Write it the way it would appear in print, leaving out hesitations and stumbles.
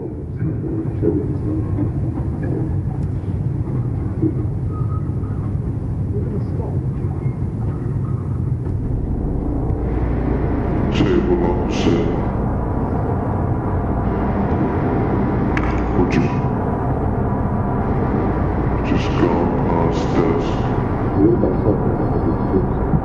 Table on set. Would you just go past us?